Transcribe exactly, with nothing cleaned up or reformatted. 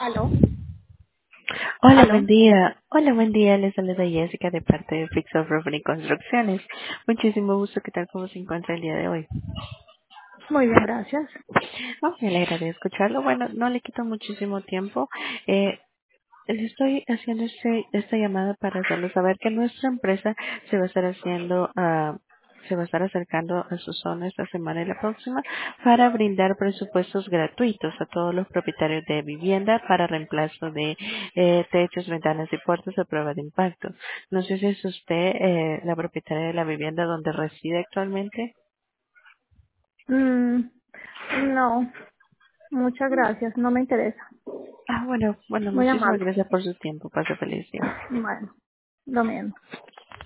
¿Aló? Hola, ¿Aló? buen día. Hola, buen día. Les saluda Jessica de parte de Fix of Roofing y Construcciones. Muchísimo gusto. ¿Qué tal? ¿Cómo se encuentra el día de hoy? Muy bien, gracias. Oh, me alegra de escucharlo. Bueno, no le quito muchísimo tiempo. Eh, Le estoy haciendo este, esta llamada para hacerle saber que nuestra empresa se va a estar haciendo, ah, se va a estar acercando a su zona esta semana y la próxima para brindar presupuestos gratuitos a todos los propietarios de vivienda para reemplazo de eh, techos, ventanas y puertas a prueba de impacto. No sé si es usted eh, la propietaria de la vivienda donde reside actualmente. Mm, no, muchas gracias. No me interesa. Ah, bueno, bueno, Muy muchísimas amable. gracias por su tiempo. Pase feliz día. Bueno, lo mismo.